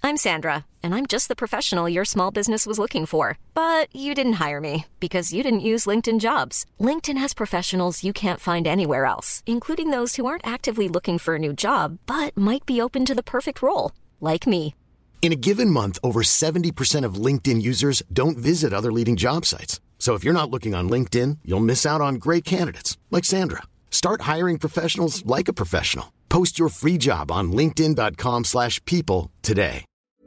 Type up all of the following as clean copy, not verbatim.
I'm Sandra, and I'm just the professional your small business was looking for. But you didn't hire me because you didn't use LinkedIn Jobs. LinkedIn has professionals you can't find anywhere else, including those who aren't actively looking for a new job, but might be open to the perfect role, like me. In a given month, over 70% of LinkedIn users don't visit other leading job sites. So if you're not looking on LinkedIn, you'll miss out on great candidates like Sandra. Start hiring professionals like a professional. Post your free job on linkedin.com/people today.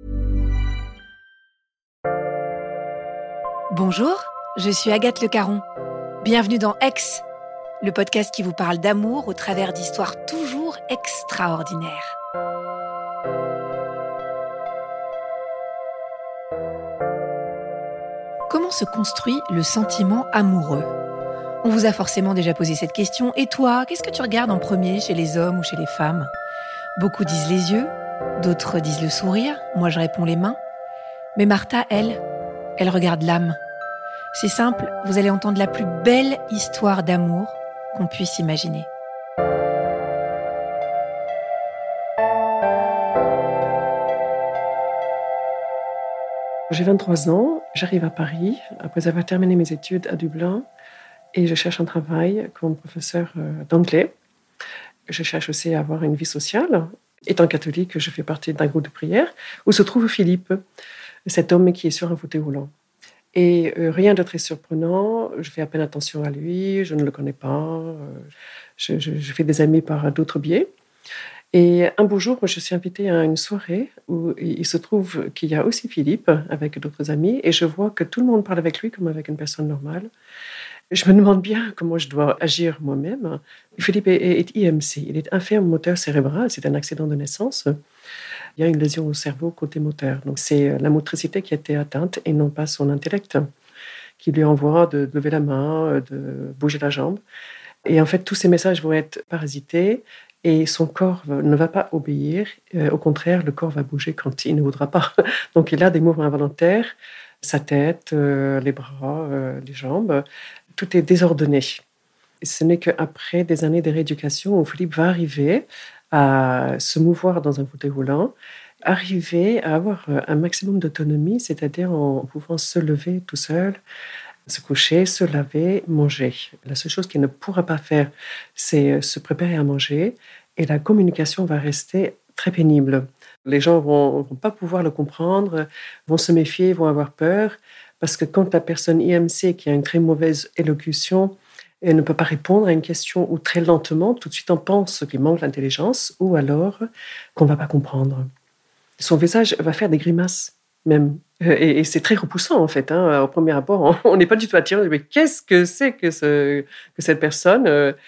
Bonjour, je suis Agathe Le Caron. Bienvenue dans Aix, le podcast qui vous parle d'amour au travers d'histoires toujours extraordinaires. Comment se construit le sentiment amoureux ? On vous a forcément déjà posé cette question. Et toi, qu'est-ce que tu regardes en premier chez les hommes ou chez les femmes ? Beaucoup disent les yeux, d'autres disent le sourire. Moi, je réponds les mains. Mais Martha, elle regarde l'âme. C'est simple, vous allez entendre la plus belle histoire d'amour qu'on puisse imaginer. J'ai 23 ans, j'arrive à Paris après avoir terminé mes études à Dublin et je cherche un travail comme professeur d'anglais. Je cherche aussi à avoir une vie sociale. Étant catholique, je fais partie d'un groupe de prière où se trouve Philippe, cet homme qui est sur un fauteuil roulant. Et rien de très surprenant, je fais à peine attention à lui, je ne le connais pas, je fais des amis par d'autres biais. Et un beau jour, je suis invitée à une soirée où il se trouve qu'il y a aussi Philippe avec d'autres amis et je vois que tout le monde parle avec lui comme avec une personne normale. Je me demande bien comment je dois agir moi-même. Philippe est IMC, il est infirme moteur cérébral, c'est un accident de naissance. Il y a une lésion au cerveau côté moteur. Donc c'est la motricité qui a été atteinte et non pas son intellect qui lui envoie de lever la main, de bouger la jambe. Et en fait, tous ces messages vont être parasités et son corps ne va pas obéir. Au contraire, le corps va bouger quand il ne voudra pas. Donc il a des mouvements involontaires, sa tête, les bras, les jambes. Tout est désordonné. Ce n'est qu'après des années de rééducation où Philippe va arriver à se mouvoir dans un fauteuil roulant, arriver à avoir un maximum d'autonomie, c'est-à-dire en pouvant se lever tout seul, se coucher, se laver, manger. La seule chose qu'il ne pourra pas faire, c'est se préparer à manger et la communication va rester très pénible. Les gens vont pas pouvoir le comprendre, vont se méfier, vont avoir peur, parce que quand la personne IMC qui a une très mauvaise élocution et ne peut pas répondre à une question ou très lentement, tout de suite on pense qu'il manque d'intelligence ou alors qu'on ne va pas comprendre. Son visage va faire des grimaces même. Et c'est très repoussant en fait. Au premier abord, on n'est pas du tout attiré. Mais qu'est-ce que c'est que cette personne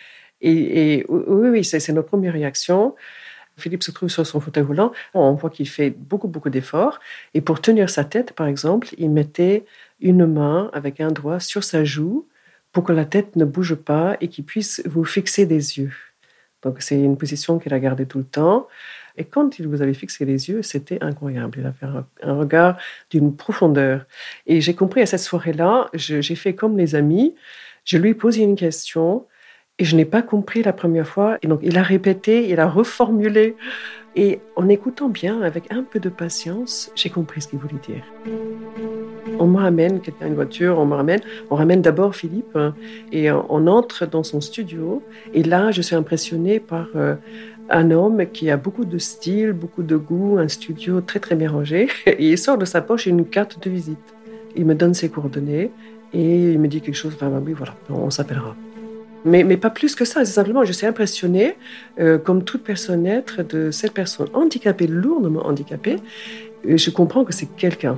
et oui, c'est notre première réaction. Philippe se trouve sur son fauteuil roulant. On voit qu'il fait beaucoup, beaucoup d'efforts. Et pour tenir sa tête, par exemple, il mettait une main avec un doigt sur sa joue pour que la tête ne bouge pas et qu'il puisse vous fixer des yeux. Donc, c'est une position qu'il a gardée tout le temps. Et quand il vous avait fixé les yeux, c'était incroyable. Il avait un regard d'une profondeur. Et j'ai compris à cette soirée-là, j'ai fait comme les amis. Je lui ai posé une question et je n'ai pas compris la première fois. Et donc, il a répété, il a reformulé. Et en écoutant bien, avec un peu de patience, j'ai compris ce qu'il voulait dire. On me ramène, quelqu'un a une voiture, on ramène d'abord Philippe et on entre dans son studio. Et là, je suis impressionnée par un homme qui a beaucoup de style, beaucoup de goût, un studio très très bien rangé. Et il sort de sa poche une carte de visite. Il me donne ses coordonnées et il me dit quelque chose, enfin oui, voilà, on s'appellera. Mais pas plus que ça, c'est simplement, je suis impressionnée, comme toute personne être, de cette personne handicapée, lourdement handicapée. Et je comprends que c'est quelqu'un.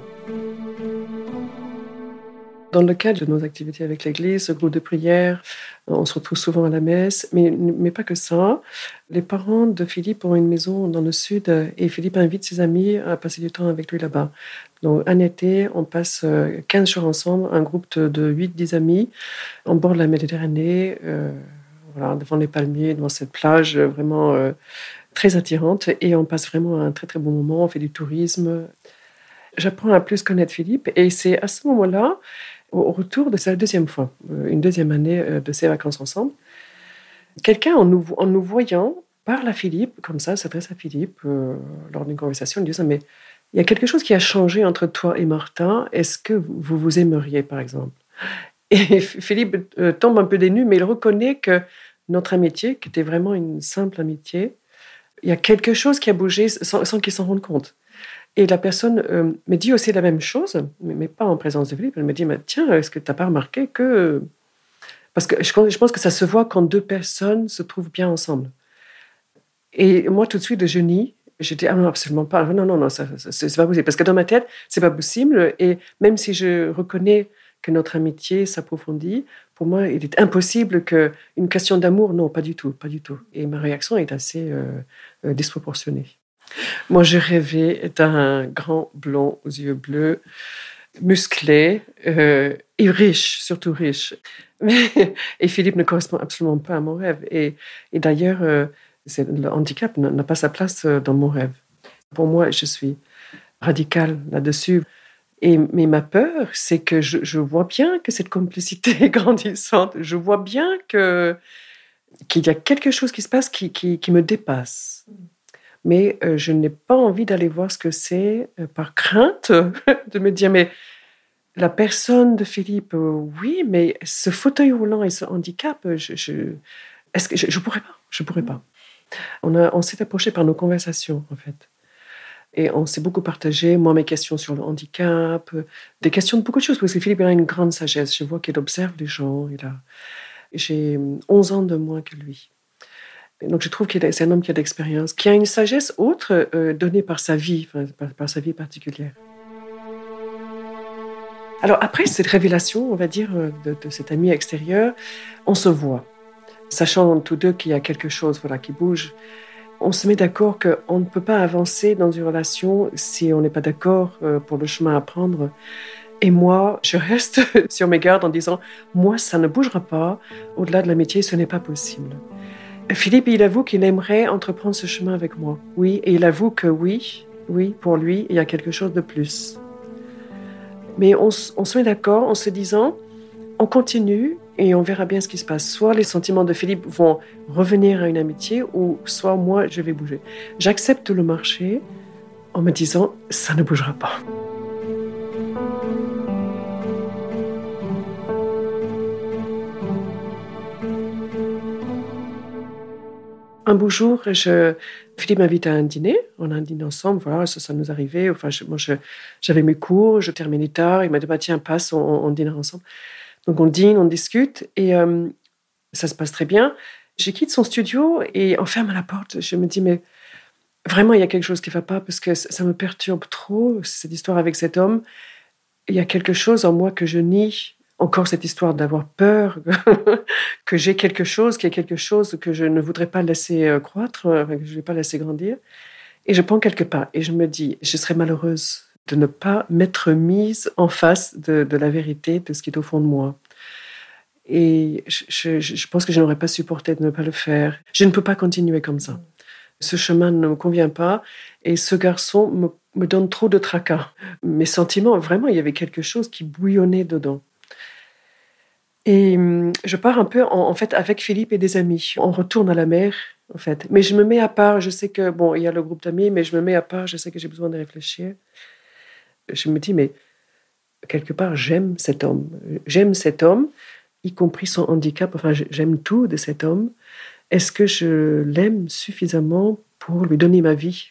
Dans le cadre de nos activités avec l'Église, ce groupe de prière, on se retrouve souvent à la messe, mais pas que ça. Les parents de Philippe ont une maison dans le sud et Philippe invite ses amis à passer du temps avec lui là-bas. Donc, un été, on passe 15 jours ensemble, un groupe de 8-10 amis, en bord de la Méditerranée, voilà, devant les palmiers, devant cette plage vraiment très attirante. Et on passe vraiment un très, très bon moment, on fait du tourisme. J'apprends à plus connaître Philippe et c'est à ce moment-là, au retour de sa deuxième fois, une deuxième année de ses vacances ensemble, quelqu'un en nous voyant parle à Philippe, comme ça, s'adresse à Philippe lors d'une conversation, en disant « Mais il y a quelque chose qui a changé entre toi et Martin. Est-ce que vous vous aimeriez, par exemple? Et Philippe tombe un peu des nues, mais il reconnaît que notre amitié, qui était vraiment une simple amitié, il y a quelque chose qui a bougé sans qu'il s'en rende compte. Et la personne me dit aussi la même chose, mais pas en présence de Philippe. Elle me dit, mais tiens, est-ce que tu n'as pas remarqué que... Parce que je pense que ça se voit quand deux personnes se trouvent bien ensemble. Et moi, tout de suite, je nie. J'ai dit, ah non, absolument pas. Non, ça, c'est pas possible. Parce que dans ma tête, c'est pas possible. Et même si je reconnais que notre amitié s'approfondit, pour moi, il est impossible qu'une question d'amour, non, pas du tout, pas du tout. Et ma réaction est assez disproportionnée. Moi, je rêvais d'un grand blond aux yeux bleus, musclé et riche, surtout riche. Et Philippe ne correspond absolument pas à mon rêve. Et d'ailleurs, le handicap n'a pas sa place dans mon rêve. Pour moi, je suis radicale là-dessus. Mais ma peur, c'est que je vois bien que cette complicité est grandissante. Je vois bien qu'il y a quelque chose qui se passe qui me dépasse. Mais je n'ai pas envie d'aller voir ce que c'est par crainte de me dire, mais la personne de Philippe, oui, mais ce fauteuil roulant et ce handicap, est-ce que je pourrais pas? Je pourrais pas. On s'est approché par nos conversations, en fait. Et on s'est beaucoup partagé, moi, mes questions sur le handicap, des questions de beaucoup de choses, parce que Philippe a une grande sagesse. Je vois qu'il observe les gens. J'ai 11 ans de moins que lui. Et donc, je trouve que c'est un homme qui a de l'expérience, qui a une sagesse autre donnée par sa vie, par sa vie particulière. Alors, après cette révélation, on va dire, de cet ami extérieur, on se voit. Sachant tous deux qu'il y a quelque chose qui bouge, on se met d'accord qu'on ne peut pas avancer dans une relation si on n'est pas d'accord pour le chemin à prendre. Et moi, je reste sur mes gardes en disant « Moi, ça ne bougera pas. Au-delà de l'amitié, ce n'est pas possible. » Philippe, il avoue qu'il aimerait entreprendre ce chemin avec moi. Oui, et il avoue que oui, pour lui, il y a quelque chose de plus. Mais on se met d'accord en se disant « On continue. » Et on verra bien ce qui se passe. Soit les sentiments de Philippe vont revenir à une amitié, ou soit moi, je vais bouger. J'accepte le marché en me disant, ça ne bougera pas. Un beau jour, Philippe m'invite à un dîner. On a un dîner ensemble, voilà, ça nous arrivait. Enfin, j'avais mes cours, je terminais tard. Il m'a dit, tiens, passe, on dînera ensemble. Donc on dîne, on discute et ça se passe très bien. Je quitte son studio et on ferme la porte. Je me dis, mais vraiment, il y a quelque chose qui ne va pas parce que ça me perturbe trop, cette histoire avec cet homme. Il y a quelque chose en moi que je nie. Encore cette histoire d'avoir peur, que j'ai quelque chose, qu'il y a quelque chose que je ne voudrais pas laisser croître, que je ne vais pas laisser grandir. Et je prends quelques pas et je me dis, je serais malheureuse de ne pas m'être mise en face de la vérité, de ce qui est au fond de moi. Et je pense que je n'aurais pas supporté de ne pas le faire. Je ne peux pas continuer comme ça. Ce chemin ne me convient pas et ce garçon me donne trop de tracas. Mes sentiments, vraiment, il y avait quelque chose qui bouillonnait dedans. Et je pars un peu, en fait, avec Philippe et des amis. On retourne à la mer, en fait. Mais je me mets à part. Je sais que, il y a le groupe d'amis, mais je me mets à part. Je sais que j'ai besoin de réfléchir. Je me dis, mais quelque part, j'aime cet homme. J'aime cet homme, y compris son handicap. Enfin, j'aime tout de cet homme. Est-ce que je l'aime suffisamment pour lui donner ma vie?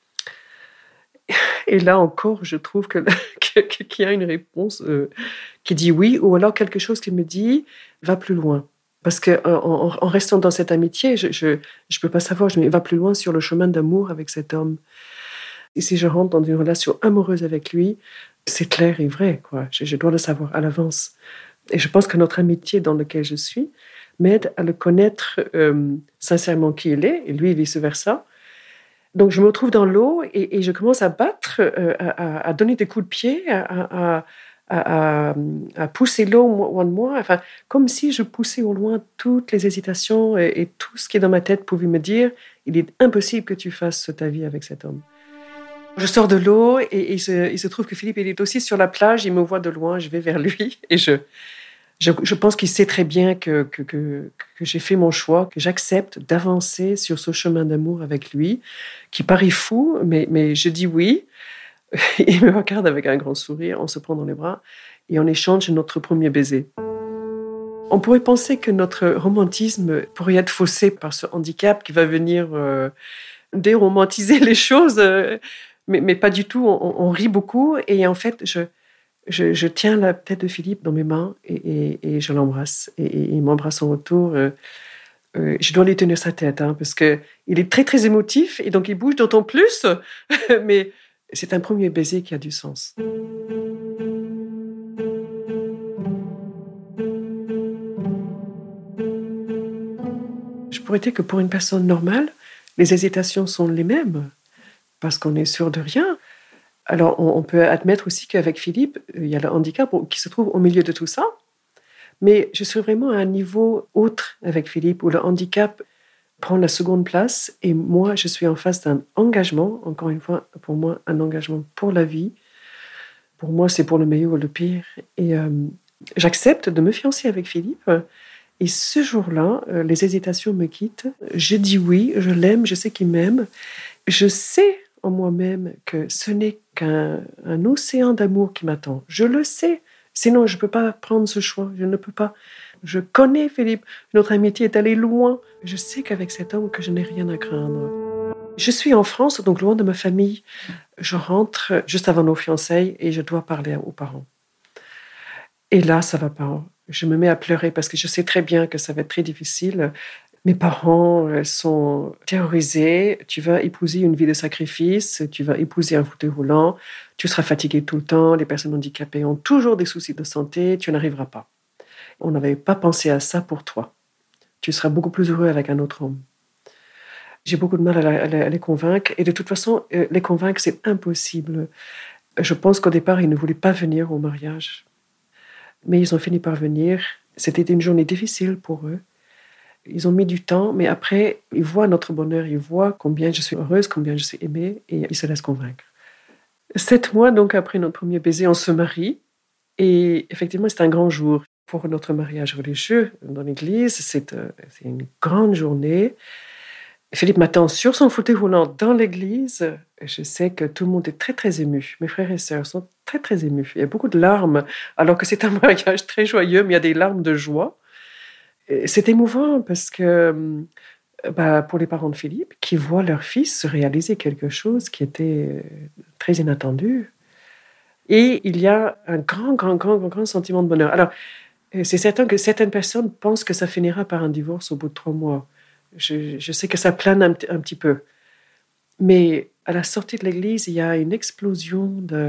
Et là encore, je trouve qu'il y a une réponse qui dit oui, ou alors quelque chose qui me dit va plus loin. Parce qu'en restant dans cette amitié, je peux pas savoir, je me dis va plus loin sur le chemin d'amour avec cet homme. Et si je rentre dans une relation amoureuse avec lui, c'est clair et vrai, quoi. Je dois le savoir à l'avance. Et je pense que notre amitié dans laquelle je suis m'aide à le connaître sincèrement qui il est, et lui vice-versa. Donc je me retrouve dans l'eau et je commence à battre, à donner des coups de pied, à pousser l'eau loin de moi, enfin, comme si je poussais au loin toutes les hésitations et tout ce qui est dans ma tête pouvait me dire « il est impossible que tu fasses ta vie avec cet homme ». Je sors de l'eau et il se trouve que Philippe il est aussi sur la plage, il me voit de loin, je vais vers lui et je pense qu'il sait très bien que j'ai fait mon choix, que j'accepte d'avancer sur ce chemin d'amour avec lui, qui paraît fou, mais je dis oui. Il me regarde avec un grand sourire, on se prend dans les bras et on échange notre premier baiser. On pourrait penser que notre romantisme pourrait être faussé par ce handicap qui va venir déromantiser les choses, mais pas du tout. On rit beaucoup et en fait, je tiens la tête de Philippe dans mes mains et je l'embrasse. Et il m'embrasse en retour. Je dois lui tenir sa tête, parce qu'il est très, très émotif et donc il bouge d'autant plus. Mais c'est un premier baiser qui a du sens. Je pourrais dire que pour une personne normale, les hésitations sont les mêmes parce qu'on est sûr de rien. Alors, on peut admettre aussi qu'avec Philippe, il y a le handicap qui se trouve au milieu de tout ça. Mais je suis vraiment à un niveau autre avec Philippe, où le handicap prend la seconde place. Et moi, je suis en face d'un engagement, encore une fois, pour moi, un engagement pour la vie. Pour moi, c'est pour le meilleur ou le pire. Et j'accepte de me fiancer avec Philippe. Et ce jour-là, les hésitations me quittent. Je dis oui, je l'aime, je sais qu'il m'aime. Je sais en moi-même que ce n'est qu'un océan d'amour qui m'attend. Je le sais. Sinon, je ne peux pas prendre ce choix. Je ne peux pas. Je connais Philippe. Notre amitié est allée loin. Je sais qu'avec cet homme, que je n'ai rien à craindre. Je suis en France, donc loin de ma famille. Je rentre juste avant nos fiançailles et je dois parler aux parents. Et là, ça ne va pas. Je me mets à pleurer parce que je sais très bien que ça va être très difficile. Mes parents sont terrorisés. Tu vas épouser une vie de sacrifice, tu vas épouser un fauteuil roulant, tu seras fatigué tout le temps, les personnes handicapées ont toujours des soucis de santé, tu n'arriveras pas. On n'avait pas pensé à ça pour toi. Tu seras beaucoup plus heureux avec un autre homme. J'ai beaucoup de mal à les convaincre et de toute façon, les convaincre, c'est impossible. Je pense qu'au départ, ils ne voulaient pas venir au mariage. Mais ils ont fini par venir. C'était une journée difficile pour eux. Ils ont mis du temps, mais après, ils voient notre bonheur, ils voient combien je suis heureuse, combien je suis aimée, et ils se laissent convaincre. 7 mois, donc, après notre premier baiser, on se marie. Et effectivement, c'est un grand jour pour notre mariage religieux dans l'église. C'est une grande journée. Philippe m'attend sur son fauteuil roulant dans l'église. Je sais que tout le monde est très, très ému. Mes frères et sœurs sont très, très émus. Il y a beaucoup de larmes, alors que c'est un mariage très joyeux, mais il y a des larmes de joie. C'est émouvant parce que pour les parents de Philippe, qui voient leur fils réaliser quelque chose qui était très inattendu. Et il y a un grand sentiment de bonheur. Alors, c'est certain que certaines personnes pensent que ça finira par un divorce au bout de 3 mois. Je sais que ça plane un petit peu. Mais à la sortie de l'église, il y a une explosion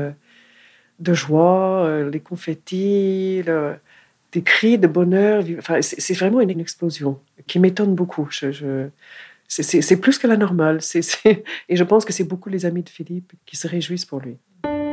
de joie, les confettis, des cris de bonheur. Enfin, c'est vraiment une explosion qui m'étonne beaucoup. C'est plus que la normale. Et je pense que c'est beaucoup les amis de Philippe qui se réjouissent pour lui.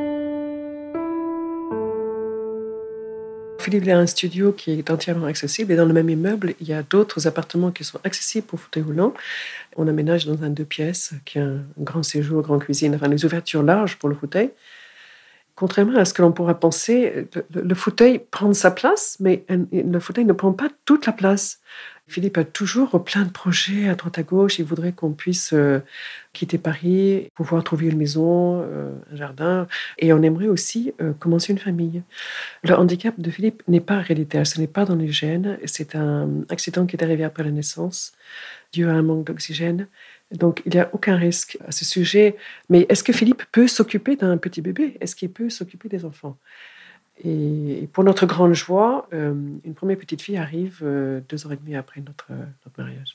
Philippe a un studio qui est entièrement accessible et dans le même immeuble, il y a d'autres appartements qui sont accessibles pour fauteuil roulant. On aménage dans un 2 pièces qui a un grand séjour, grande cuisine, enfin des ouvertures larges pour le fauteuil. Contrairement à ce que l'on pourrait penser, le fauteuil prend sa place, mais le fauteuil ne prend pas toute la place. Philippe a toujours plein de projets à droite à gauche. Il voudrait qu'on puisse quitter Paris, pouvoir trouver une maison, un jardin. Et on aimerait aussi commencer une famille. Le handicap de Philippe n'est pas héréditaire, ce n'est pas dans les gènes. C'est un accident qui est arrivé après la naissance, dû à un manque d'oxygène. Donc, il n'y a aucun risque à ce sujet. Mais est-ce que Philippe peut s'occuper d'un petit bébé? Est-ce qu'il peut s'occuper des enfants? Et pour notre grande joie, une première petite fille arrive 2 ans et demi après notre mariage.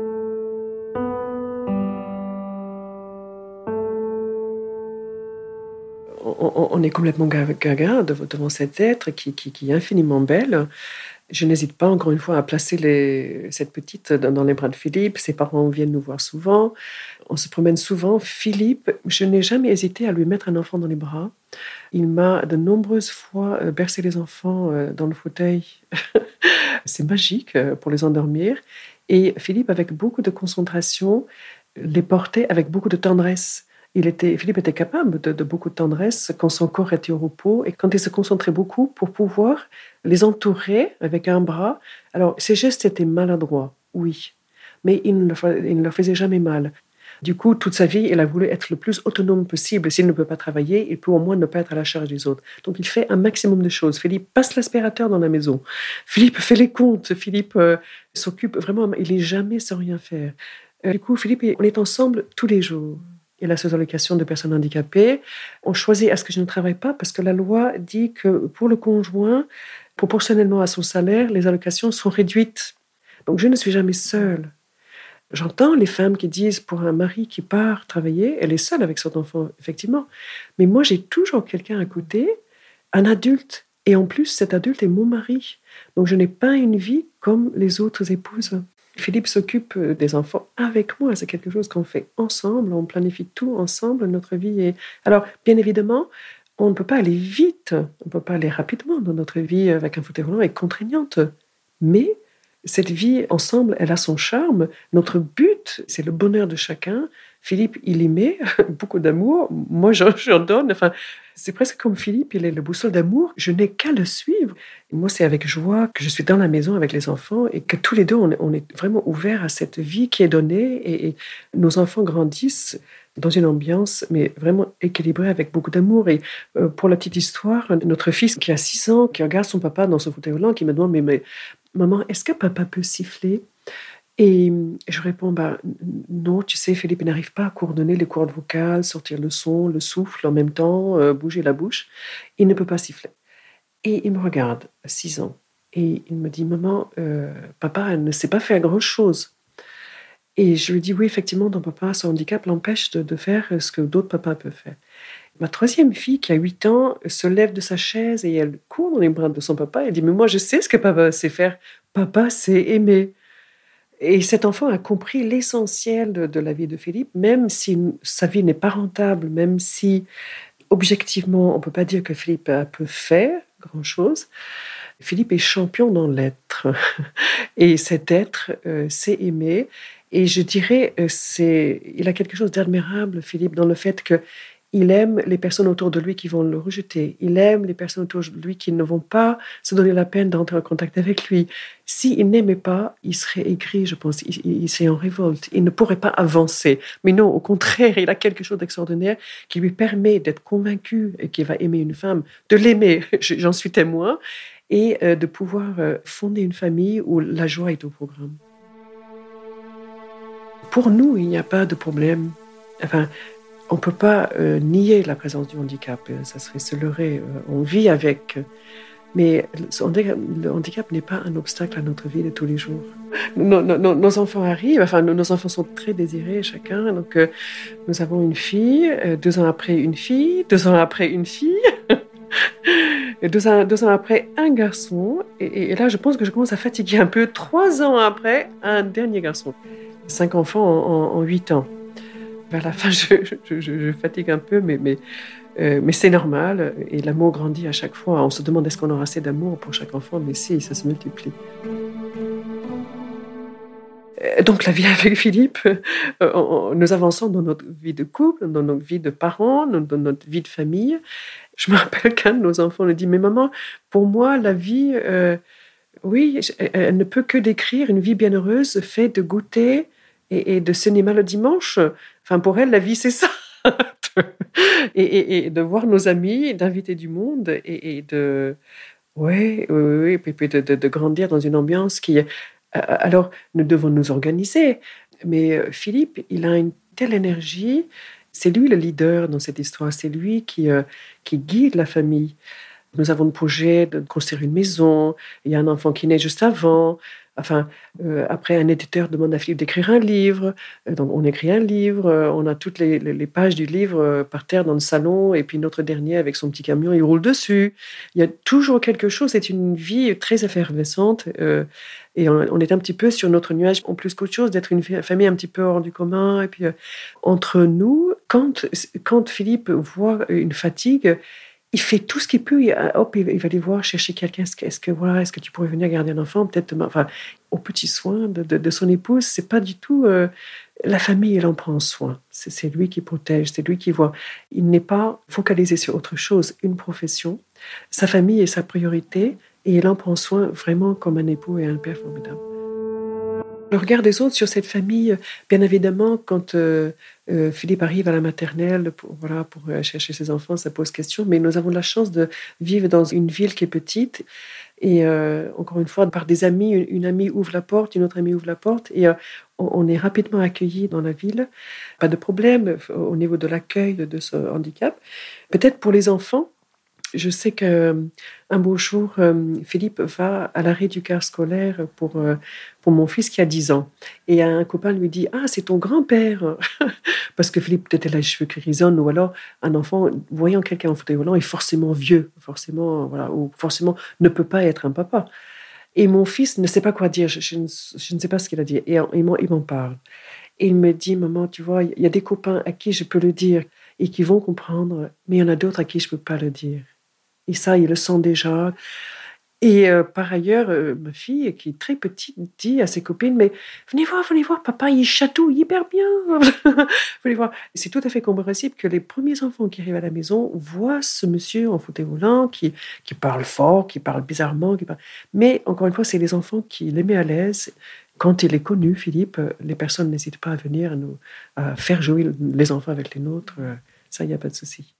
On est complètement gaga devant cet être qui est infiniment belle. Je n'hésite pas, encore une fois, à placer cette petite dans les bras de Philippe. Ses parents viennent nous voir souvent. On se promène souvent. Philippe, je n'ai jamais hésité à lui mettre un enfant dans les bras. Il m'a de nombreuses fois bercé les enfants dans le fauteuil. C'est magique pour les endormir. Et Philippe, avec beaucoup de concentration, les portait avec beaucoup de tendresse. Philippe était capable de beaucoup de tendresse quand son corps était au repos et quand il se concentrait beaucoup pour pouvoir les entourer avec un bras. Alors, ses gestes étaient maladroits, oui, mais il ne leur faisait jamais mal. Du coup, toute sa vie, il a voulu être le plus autonome possible. S'il ne peut pas travailler, il peut au moins ne pas être à la charge des autres. Donc, il fait un maximum de choses. Philippe passe l'aspirateur dans la maison. Philippe fait les comptes. Philippe s'occupe vraiment. Il n'est jamais sans rien faire. Du coup, Philippe, on est ensemble tous les jours. Il a ses allocations de personnes handicapées. On choisit à ce que je ne travaille pas parce que la loi dit que pour le conjoint, proportionnellement à son salaire, les allocations sont réduites. Donc, je ne suis jamais seule. J'entends les femmes qui disent pour un mari qui part travailler, elle est seule avec son enfant, effectivement. Mais moi, j'ai toujours quelqu'un à côté, un adulte. Et en plus, cet adulte est mon mari. Donc, je n'ai pas une vie comme les autres épouses. Philippe s'occupe des enfants avec moi. C'est quelque chose qu'on fait ensemble. On planifie tout ensemble, notre vie. Alors, bien évidemment, on ne peut pas aller vite. On ne peut pas aller rapidement dans notre vie avec un fauteuil roulant et contraignante. Mais cette vie ensemble, elle a son charme. Notre but, c'est le bonheur de chacun. Philippe, il y met beaucoup d'amour. Moi, j'en donne. Enfin, c'est presque comme Philippe, il est le boussole d'amour. Je n'ai qu'à le suivre. Et moi, c'est avec joie que je suis dans la maison avec les enfants et que tous les deux, on est vraiment ouverts à cette vie qui est donnée. Et nos enfants grandissent dans une ambiance, mais vraiment équilibrée, avec beaucoup d'amour. Et pour la petite histoire, notre fils qui a 6 ans, qui regarde son papa dans son fauteuil roulant, qui me demande, mais maman, est-ce que papa peut siffler? Et je réponds, non, tu sais, Philippe n'arrive pas à coordonner les cordes vocales, sortir le son, le souffle en même temps, bouger la bouche. Il ne peut pas siffler. Et il me regarde, 6 ans, et il me dit, maman, papa ne sait pas faire grand-chose. Et je lui dis, oui, effectivement, ton papa, son handicap l'empêche de faire ce que d'autres papas peuvent faire. Ma 3e fille, qui a 8 ans, se lève de sa chaise et elle court dans les bras de son papa. Elle dit, mais moi, je sais ce que papa sait faire. Papa, c'est aimer. Et cet enfant a compris l'essentiel de la vie de Philippe, même si sa vie n'est pas rentable, même si, objectivement, on ne peut pas dire que Philippe peut faire grand-chose. Philippe est champion dans l'être. Et cet être, c'est aimer. Et je dirais, il a quelque chose d'admirable, Philippe, dans le fait qu'il aime les personnes autour de lui qui vont le rejeter. Il aime les personnes autour de lui qui ne vont pas se donner la peine d'entrer en contact avec lui. S'il n'aimait pas, il serait aigri, je pense. Il serait en révolte. Il ne pourrait pas avancer. Mais non, au contraire, il a quelque chose d'extraordinaire qui lui permet d'être convaincu qu'il va aimer une femme, de l'aimer, j'en suis témoin, et de pouvoir fonder une famille où la joie est au programme. Pour nous, il n'y a pas de problème. Enfin, on ne peut pas nier la présence du handicap. Ça serait se leurrer. On vit avec. Mais le handicap n'est pas un obstacle à notre vie de tous les jours. Nos enfants arrivent. Enfin, nos enfants sont très désirés, chacun. Donc, nous avons une fille. 2 ans après, une fille. 2 ans après, une fille. Et 2 ans après, un garçon. Et là, je pense que je commence à fatiguer un peu. 3 ans après, un dernier garçon. 5 enfants en 8 ans. Vers la fin, je fatigue un peu, mais c'est normal. Et l'amour grandit à chaque fois. On se demande est-ce qu'on aura assez d'amour pour chaque enfant, mais si, ça se multiplie. Donc la vie avec Philippe, nous avançons dans notre vie de couple, dans notre vie de parents, dans notre vie de famille. Je me rappelle qu'un de nos enfants nous dit « Mais maman, pour moi, la vie, oui, elle ne peut que décrire une vie bienheureuse faite de goûter et de cinéma le dimanche. Enfin, pour elle, la vie, c'est ça. » et de voir nos amis, d'inviter du monde et de... Oui, puis de grandir dans une ambiance qui... Alors, nous devons nous organiser. Mais Philippe, il a une telle énergie. C'est lui le leader dans cette histoire. C'est lui qui guide la famille. Nous avons le projet de construire une maison. Il y a un enfant qui naît juste avant. Enfin, après, un éditeur demande à Philippe d'écrire un livre. Donc, on écrit un livre. On a toutes les pages du livre par terre dans le salon. Et puis, notre dernier, avec son petit camion, il roule dessus. Il y a toujours quelque chose. C'est une vie très effervescente. Et on est un petit peu sur notre nuage, en plus qu'autre chose, d'être une famille un petit peu hors du commun. Et puis, entre nous, quand Philippe voit une fatigue, il fait tout ce qu'il peut. Il va aller voir, chercher quelqu'un. Est-ce que tu pourrais venir garder un enfant? Peut-être demain. Enfin, aux petits soins de son épouse, c'est pas du tout... la famille, elle en prend soin. C'est lui qui protège, c'est lui qui voit. Il n'est pas focalisé sur autre chose, une profession. Sa famille est sa priorité et il en prend soin vraiment comme un époux et un père formidable. Le regard des autres sur cette famille, bien évidemment, quand Philippe arrive à la maternelle pour chercher ses enfants, ça pose question. Mais nous avons la chance de vivre dans une ville qui est petite. Et encore une fois, par des amis, une amie ouvre la porte, une autre amie ouvre la porte. Et on est rapidement accueillis dans la ville. Pas de problème au niveau de l'accueil de ce handicap. Peut-être pour les enfants, je sais qu'un beau jour, Philippe va à l'arrêt du car scolaire pour mon fils qui a 10 ans. Et un copain lui dit « Ah, c'est ton grand-père !» Parce que Philippe peut-être a les cheveux qui résonnent, ou alors un enfant, voyant quelqu'un en fauteuil volant, est forcément vieux, ou forcément ne peut pas être un papa. Et mon fils ne sait pas quoi dire, je ne sais pas ce qu'il a dit. Et il m'en parle. Et il me dit « Maman, tu vois, il y a des copains à qui je peux le dire et qui vont comprendre, mais il y en a d'autres à qui je ne peux pas le dire. » Et ça, il le sent déjà. Et par ailleurs, ma fille, qui est très petite, dit à ses copines, mais venez voir, papa, il chatouille hyper bien. Venez voir. Et c'est tout à fait compréhensible que les premiers enfants qui arrivent à la maison voient ce monsieur en fauteuil volant qui parle fort, qui parle bizarrement. Mais encore une fois, c'est les enfants qui les mettent à l'aise. Quand il est connu, Philippe, les personnes n'hésitent pas à venir à faire jouer les enfants avec les nôtres. Ça, il n'y a pas de souci.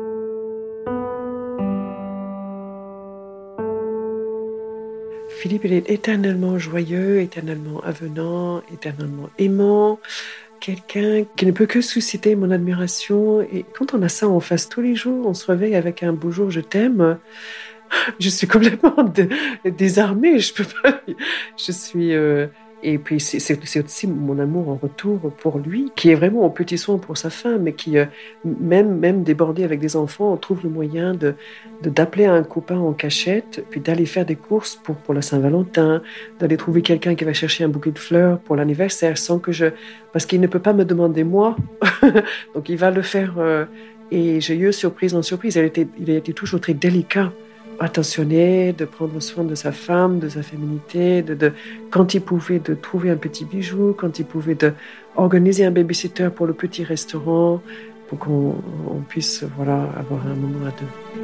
Philippe, il est éternellement joyeux, éternellement avenant, éternellement aimant, quelqu'un qui ne peut que susciter mon admiration. Et quand on a ça en face tous les jours, on se réveille avec un bonjour, je t'aime. Je suis complètement désarmée. Je peux pas. Je suis. Et puis c'est aussi mon amour en retour pour lui, qui est vraiment en petit soin pour sa femme, mais qui même débordé avec des enfants, on trouve le moyen d'appeler un copain en cachette, puis d'aller faire des courses pour la Saint-Valentin, d'aller trouver quelqu'un qui va chercher un bouquet de fleurs pour l'anniversaire, parce qu'il ne peut pas me demander moi, donc il va le faire. Et j'ai eu surprise en surprise. Il a été toujours très délicat, attentionné, de prendre soin de sa femme, de sa féminité, quand il pouvait de trouver un petit bijou, quand il pouvait d'organiser un babysitter pour le petit restaurant, pour qu'on puisse avoir un moment à deux.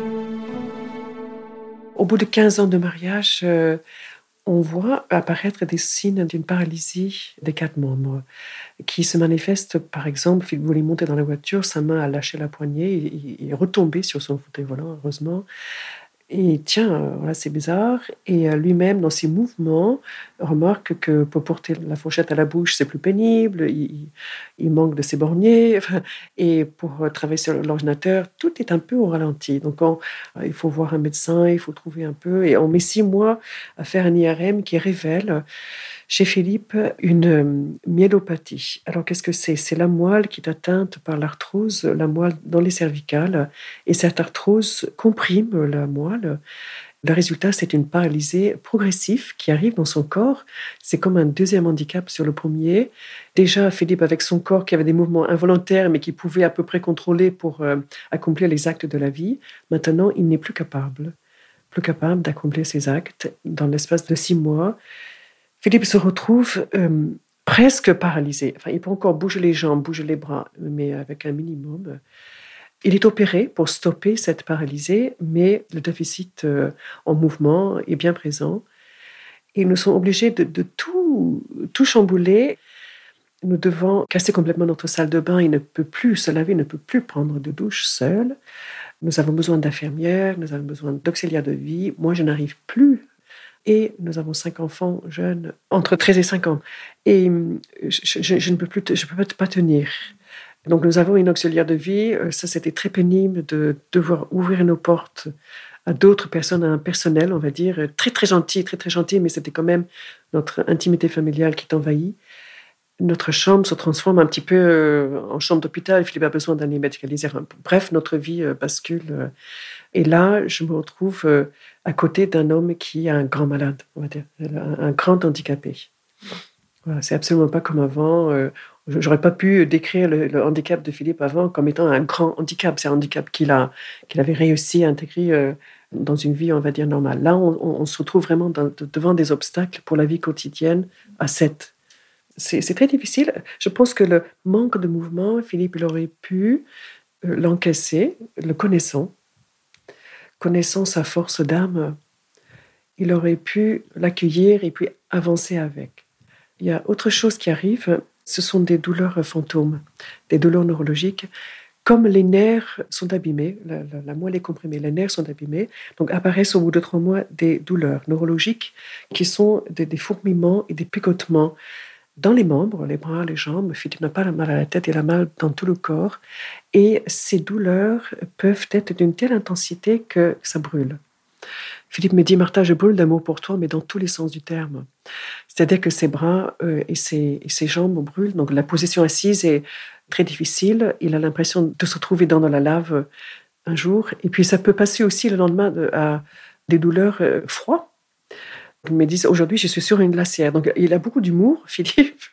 Au bout de 15 ans de mariage, on voit apparaître des signes d'une paralysie des 4 membres qui se manifeste, par exemple, il voulait monter dans la voiture, sa main a lâché la poignée, il est retombé sur son fauteuil volant, heureusement. Et tiens, c'est bizarre. Et lui-même, dans ses mouvements, remarque que pour porter la fourchette à la bouche, c'est plus pénible. Il manque de ses borniers. Et pour travailler sur l'ordinateur, tout est un peu au ralenti. Donc, il faut voir un médecin, il faut trouver un peu. Et on met 6 mois à faire un IRM qui révèle chez Philippe une myélopathie. Alors, qu'est-ce que c'est ? C'est la moelle qui est atteinte par l'arthrose, la moelle dans les cervicales. Et cette arthrose comprime la moelle. Le résultat, c'est une paralysie progressive qui arrive dans son corps. C'est comme un deuxième handicap sur le premier. Déjà, Philippe, avec son corps qui avait des mouvements involontaires, mais qui pouvait à peu près contrôler pour accomplir les actes de la vie, maintenant, il n'est plus capable d'accomplir ces actes dans l'espace de 6 mois. Philippe se retrouve presque paralysé. Enfin, il peut encore bouger les jambes, bouger les bras, mais avec un minimum. Il est opéré pour stopper cette paralysie, mais le déficit en mouvement est bien présent. Et nous sommes obligés de tout chambouler. Nous devons casser complètement notre salle de bain. Il ne peut plus se laver, il ne peut plus prendre de douche seul. Nous avons besoin d'infirmières, nous avons besoin d'auxiliaires de vie. Moi, je n'arrive plus. Et nous avons 5 enfants jeunes, entre 13 et 5 ans. Et je ne peux pas tenir. Donc nous avons une auxiliaire de vie. Ça, c'était très pénible de devoir ouvrir nos portes à d'autres personnes, à un personnel, on va dire, très très gentil, mais c'était quand même notre intimité familiale qui est envahie. Notre chambre se transforme un petit peu en chambre d'hôpital. Philippe a besoin d'un lit médicalisé. Bref, notre vie bascule. Et là, je me retrouve à côté d'un homme qui est un grand malade, on va dire, un grand handicapé. Voilà, c'est absolument pas comme avant. J'aurais pas pu décrire le handicap de Philippe avant comme étant un grand handicap. C'est un handicap qu'il avait réussi à intégrer dans une vie, on va dire, normale. Là, on se retrouve vraiment devant des obstacles pour la vie quotidienne à 7. C'est très difficile. Je pense que le manque de mouvement, Philippe, il aurait pu l'encaisser, le connaissant sa force d'âme, il aurait pu l'accueillir et puis avancer avec. il y a autre chose qui arrive, ce sont des douleurs fantômes, des douleurs neurologiques. Comme les nerfs sont abîmés, la moelle est comprimée, les nerfs sont abîmés, donc apparaissent au bout de 3 mois des douleurs neurologiques qui sont des fourmillements et des picotements dans les membres, les bras, les jambes. Philippe n'a pas mal à la tête, il a mal dans tout le corps. Et ces douleurs peuvent être d'une telle intensité que ça brûle. Philippe me dit, Martha, je brûle d'amour pour toi, mais dans tous les sens du terme. C'est-à-dire que ses bras et ses jambes brûlent. Donc la position assise est très difficile. Il a l'impression de se retrouver dans la lave un jour. Et puis ça peut passer aussi le lendemain à des douleurs froides. Il me dit, aujourd'hui, je suis sur une glacière. Donc il a beaucoup d'humour, Philippe.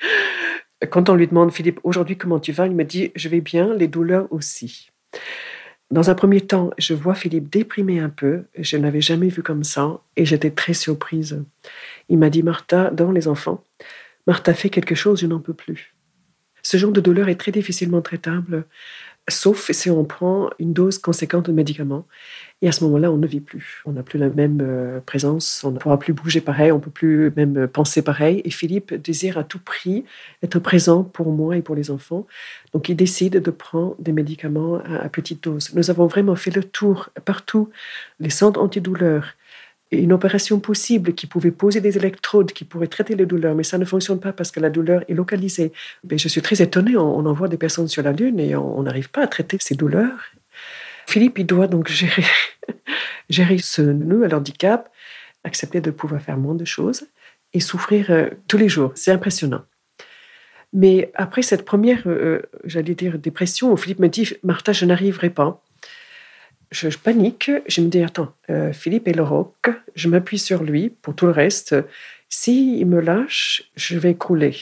Quand on lui demande, Philippe, aujourd'hui, comment tu vas? Il me dit, je vais bien, les douleurs aussi. Dans un premier temps, je vois Philippe déprimé un peu. Je ne l'avais jamais vu comme ça et j'étais très surprise. Il m'a dit, Martha, devant les enfants, Martha fait quelque chose, je n'en peux plus. Ce genre de douleur est très difficilement traitable, sauf si on prend une dose conséquente de médicaments. Et à ce moment-là, on ne vit plus. On n'a plus la même présence, on ne pourra plus bouger pareil, on ne peut plus même penser pareil. Et Philippe désire à tout prix être présent pour moi et pour les enfants. Donc il décide de prendre des médicaments à petite dose. Nous avons vraiment fait le tour partout, les centres antidouleurs, une opération possible qui pouvait poser des électrodes, qui pourrait traiter les douleurs, mais ça ne fonctionne pas parce que la douleur est localisée. Mais je suis très étonnée, on envoie des personnes sur la Lune et on n'arrive pas à traiter ces douleurs. Philippe, il doit donc gérer ce nouvel handicap, accepter de pouvoir faire moins de choses et souffrir tous les jours. C'est impressionnant. Mais après cette première, j'allais dire, dépression, où Philippe me dit, Martha, je n'arriverai pas. Je panique, je me dis, attends, Philippe est le roc, je m'appuie sur lui pour tout le reste. S'il me lâche, je vais écrouler.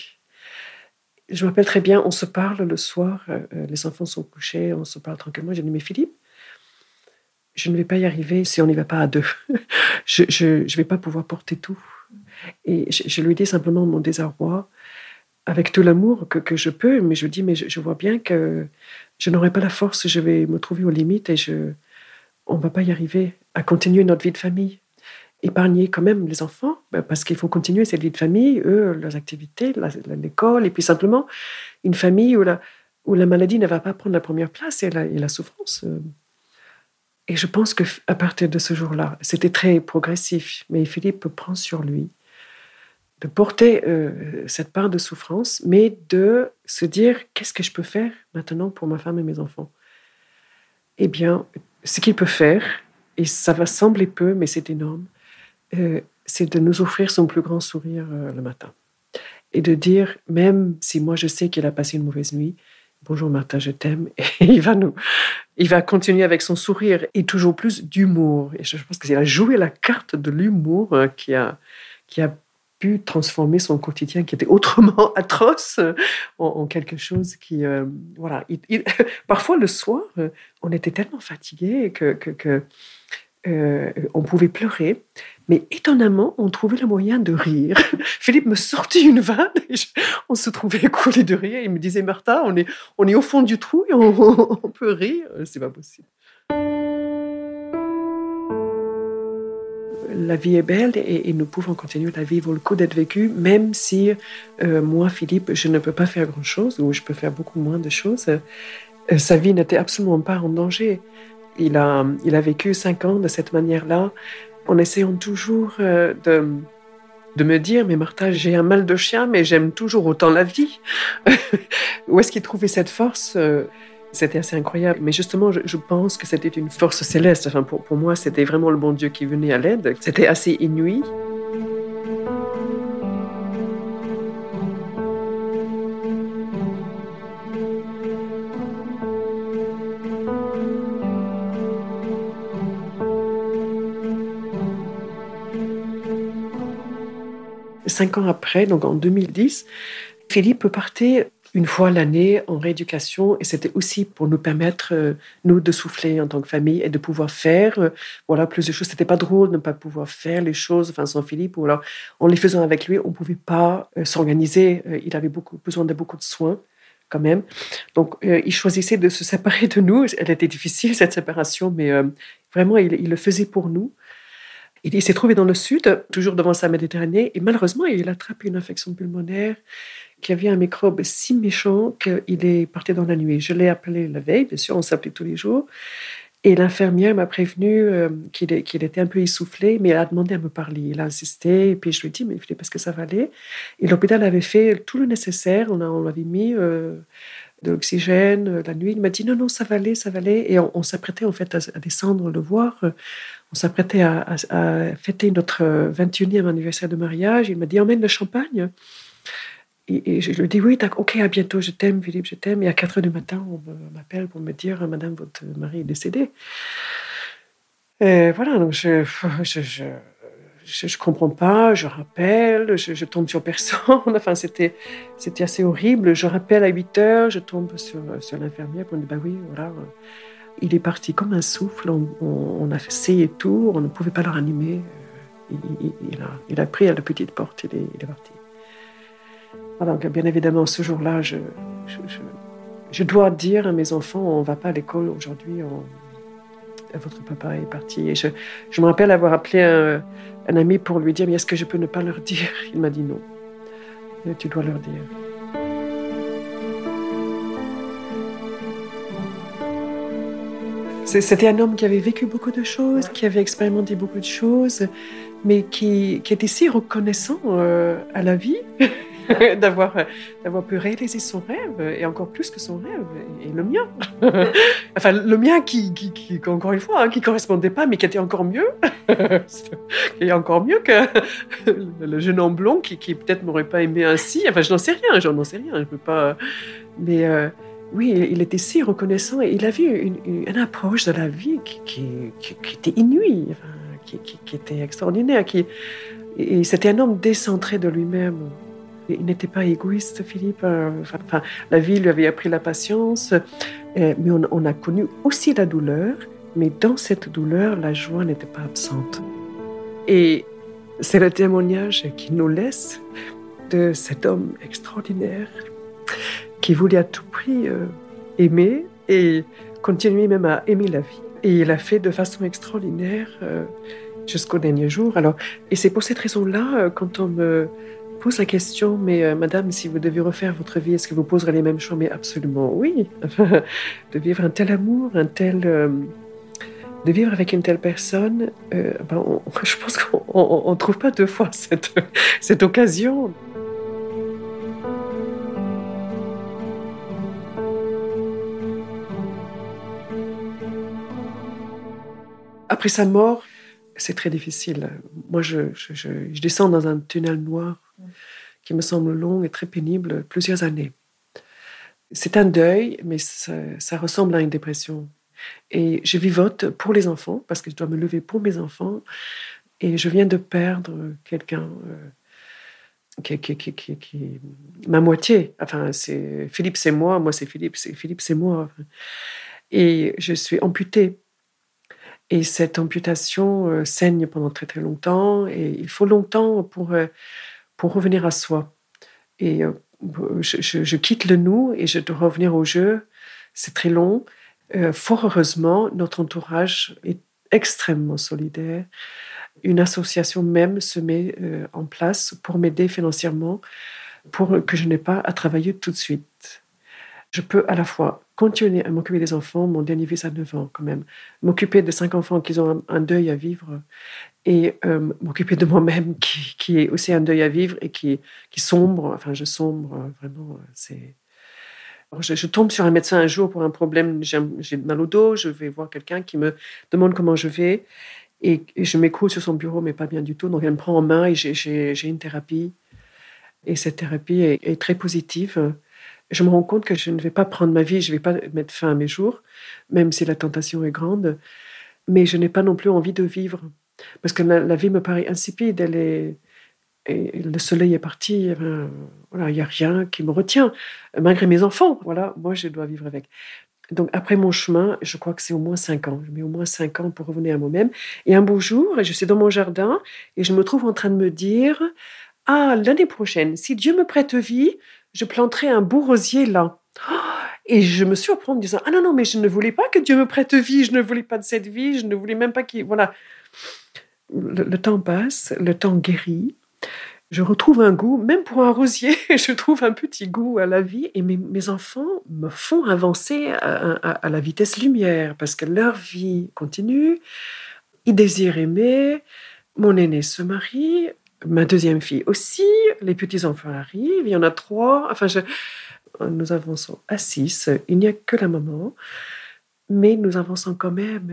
Je me rappelle très bien, on se parle le soir, les enfants sont couchés, on se parle tranquillement. J'ai dit, mais Philippe, je ne vais pas y arriver si on n'y va pas à deux. Je ne vais pas pouvoir porter tout. Et je lui dis simplement mon désarroi, avec tout l'amour que je peux, mais je dis, mais je vois bien que je n'aurai pas la force, je vais me trouver aux limites et on ne va pas y arriver à continuer notre vie de famille. Épargner quand même les enfants, parce qu'il faut continuer cette vie de famille, eux, leurs activités, l'école, et puis simplement une famille où la maladie ne va pas prendre la première place et la souffrance. Et je pense qu'à partir de ce jour-là, c'était très progressif, mais Philippe prend sur lui de porter cette part de souffrance, mais de se dire, qu'est-ce que je peux faire maintenant pour ma femme et mes enfants? Eh bien, ce qu'il peut faire, et ça va sembler peu, mais c'est énorme, c'est de nous offrir son plus grand sourire le matin. Et de dire, même si moi je sais qu'il a passé une mauvaise nuit, bonjour Martha, je t'aime, et il va continuer avec son sourire et toujours plus d'humour. Et je pense qu'il a joué la carte de l'humour qui a pu transformer son quotidien qui était autrement atroce en quelque chose qui... voilà. Parfois, le soir, on était tellement fatigués que on pouvait pleurer, mais étonnamment, on trouvait le moyen de rire. Philippe me sortit une vanne et on se trouvait écoulé de rire. Il me disait, Martha, on est au fond du trou et on peut rire. C'est pas possible. La vie est belle et nous pouvons continuer la vie vaut le coup d'être vécue, même si moi, Philippe, je ne peux pas faire grand-chose ou je peux faire beaucoup moins de choses. Sa vie n'était absolument pas en danger. Il a vécu 5 ans de cette manière-là, en essayant toujours de me dire, mais Martha, j'ai un mal de chien, mais j'aime toujours autant la vie. Où est-ce qu'il trouvait cette force? C'était assez incroyable. Mais justement, je pense que c'était une force céleste. Enfin, pour moi, c'était vraiment le bon Dieu qui venait à l'aide. C'était assez inouï. Cinq ans après, donc en 2010, Philippe partait une fois l'année en rééducation et c'était aussi pour nous permettre, nous, de souffler en tant que famille et de pouvoir faire plus de choses. C'était pas drôle de ne pas pouvoir faire les choses sans Philippe ou alors en les faisant avec lui, on pouvait pas s'organiser. Il avait besoin de beaucoup de soins quand même. Donc, il choisissait de se séparer de nous. Elle était difficile, cette séparation, mais vraiment, il le faisait pour nous. Il s'est trouvé dans le sud, toujours devant sa Méditerranée, et malheureusement, il a attrapé une infection pulmonaire qui avait un microbe si méchant qu'il est parti dans la nuit. Je l'ai appelé la veille, bien sûr, on s'appelait tous les jours, et l'infirmière m'a prévenu qu'il était un peu essoufflé, mais elle a demandé à me parler. Il a insisté, et puis je lui ai dit, mais Philippe, est-ce que ça va aller? Et l'hôpital avait fait tout le nécessaire, on l'avait mis de l'oxygène la nuit. Il m'a dit, non, ça va aller, ça va aller. Et on s'apprêtait en fait à descendre le voir. On s'apprêtait à fêter notre 21e anniversaire de mariage. Il m'a dit, emmène le champagne. Et je lui ai dit, oui, ok, à bientôt, je t'aime, Philippe, je t'aime. Et à 4 heures du matin, on m'appelle pour me dire, madame, votre mari est décédé. Et voilà, donc je comprends pas, je rappelle, je tombe sur personne. Enfin, c'était assez horrible. Je rappelle à 8 heures, je tombe sur l'infirmière pour me dire, bah oui, voilà. Il est parti comme un souffle, on a essayé tout, on ne pouvait pas le ranimer. Il a pris à la petite porte, il est parti. Alors, bien évidemment, ce jour-là, je dois dire à mes enfants, on ne va pas à l'école aujourd'hui, votre papa est parti. Et je me rappelle avoir appelé un ami pour lui dire, mais est-ce que je peux ne pas leur dire? Il m'a dit non, tu dois leur dire. C'était un homme qui avait vécu beaucoup de choses, qui avait expérimenté beaucoup de choses, mais qui était si reconnaissant à la vie d'avoir pu réaliser son rêve, et encore plus que son rêve, et le mien. Enfin, le mien qui encore une fois, qui ne correspondait pas, mais qui était encore mieux. Et encore mieux que le jeune homme blond qui peut-être m'aurait pas aimé ainsi. Enfin, je n'en sais rien, je peux pas... Mais... oui, il était si reconnaissant et il avait une approche de la vie qui était inouïe, enfin, qui était extraordinaire. Et c'était un homme décentré de lui-même. Il n'était pas égoïste, Philippe. Enfin, la vie lui avait appris la patience, mais on a connu aussi la douleur, mais dans cette douleur, la joie n'était pas absente. Et c'est le témoignage qu'il nous laisse de cet homme extraordinaire qui voulait à tout prix aimer et continuer même à aimer la vie. Et il l'a fait de façon extraordinaire jusqu'au dernier jour. Alors, et c'est pour cette raison-là, quand on me pose la question, mais madame, si vous devez refaire votre vie, est-ce que vous poserez les mêmes choix? Mais absolument oui. De vivre un tel amour, de vivre avec une telle personne, je pense qu'on ne trouve pas deux fois cette occasion. Après sa mort, c'est très difficile. Moi, je descends dans un tunnel noir qui me semble long et très pénible, plusieurs années. C'est un deuil, mais ça ressemble à une dépression. Et je vivote pour les enfants, parce que je dois me lever pour mes enfants. Et je viens de perdre quelqu'un qui ma moitié. Enfin, Philippe, c'est moi c'est Philippe, c'est moi. Et je suis amputée. Et cette amputation saigne pendant très très longtemps, et il faut longtemps pour revenir à soi. Et je quitte le nous et je dois revenir au jeu. C'est très long. Fort heureusement, notre entourage est extrêmement solidaire. Une association même se met en place pour m'aider financièrement, pour que je n'ai pas à travailler tout de suite. Je peux à la fois continuer à m'occuper des enfants, mon dernier fils a 9 ans quand même, m'occuper de 5 enfants qui ont un deuil à vivre, et m'occuper de moi-même qui est aussi un deuil à vivre et qui sombre. Enfin, je sombre vraiment. Je tombe sur un médecin un jour pour un problème, j'ai mal au dos, je vais voir quelqu'un qui me demande comment je vais, et je m'écroule sur son bureau, mais pas bien du tout. Donc elle me prend en main et j'ai une thérapie, et cette thérapie est très positive. Je me rends compte que je ne vais pas prendre ma vie, je ne vais pas mettre fin à mes jours, même si la tentation est grande, mais je n'ai pas non plus envie de vivre, parce que la vie me paraît insipide, et le soleil est parti, voilà, il n'y a rien qui me retient, malgré mes enfants. Voilà, moi je dois vivre avec. Donc après mon chemin, je crois que c'est au moins 5 ans. Je mets au moins 5 ans pour revenir à moi-même. Et un beau jour, je suis dans mon jardin et je me trouve en train de me dire, ah, l'année prochaine, si Dieu me prête vie, je planterai un beau rosier là. Et je me surprends en me disant, ah non, mais je ne voulais pas que Dieu me prête vie, je ne voulais pas de cette vie, je ne voulais même pas qu'il... Voilà. le temps passe, le temps guérit. Je retrouve un goût, même pour un rosier, je trouve un petit goût à la vie. Et mes enfants me font avancer à la vitesse lumière parce que leur vie continue. Ils désirent aimer. Mon aîné se marie. Ma deuxième fille aussi. Les petits-enfants arrivent. Il y en a 3. Enfin, nous avançons à 6. Il n'y a que la maman. Mais nous avançons quand même.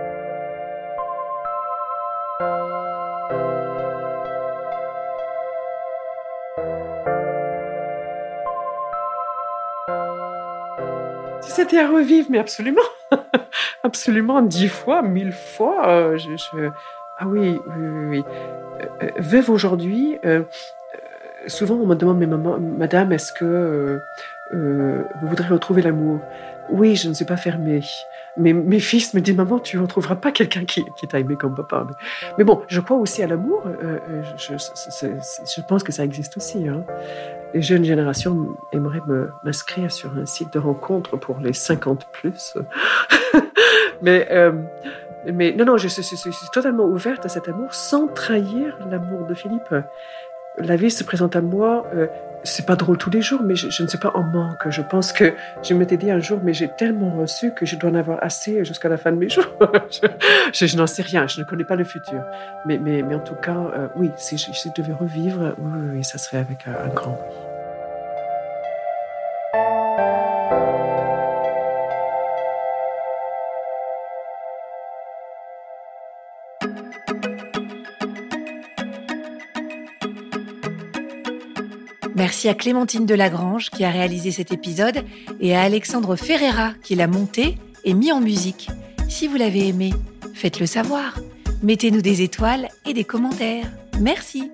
Si c'était à revivre, mais absolument, absolument 10 fois, 1000 fois. Ah oui. Veuve aujourd'hui, souvent on me demande, mais maman, madame, est-ce que vous voudrez retrouver l'amour? Oui, je ne suis pas fermée. Mais mes fils me disent, maman, tu ne retrouveras pas quelqu'un qui t'a aimé comme papa. Mais bon, je crois aussi à l'amour. Je pense que ça existe aussi. Hein. Les jeunes générations aimeraient m'inscrire sur un site de rencontre pour les 50+. mais non, je suis totalement ouverte à cet amour sans trahir l'amour de Philippe. La vie se présente à moi, c'est pas drôle tous les jours, mais je ne suis pas en manque. Je pense que je m'étais dit un jour, mais j'ai tellement reçu que je dois en avoir assez jusqu'à la fin de mes jours. je n'en sais rien, je ne connais pas le futur. Mais en tout cas, oui, si je devais revivre, oui, ça serait avec un grand oui. Merci à Clémentine Delagrange qui a réalisé cet épisode et à Alexandre Ferreira qui l'a monté et mis en musique. Si vous l'avez aimé, faites-le savoir. Mettez-nous des étoiles et des commentaires. Merci.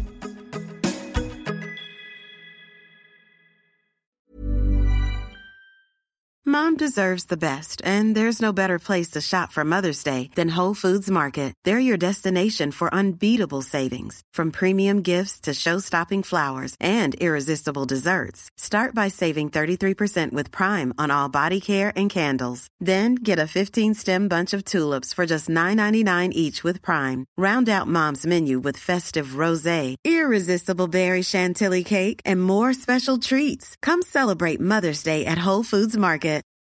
Mom deserves the best, and there's no better place to shop for Mother's Day than Whole Foods Market. They're your destination for unbeatable savings, from premium gifts to show-stopping flowers and irresistible desserts. Start by saving 33% with Prime on all body care and candles. Then get a 15-stem bunch of tulips for just $9.99 each with Prime. Round out Mom's menu with festive rosé, irresistible berry chantilly cake, and more special treats. Come celebrate Mother's Day at Whole Foods Market.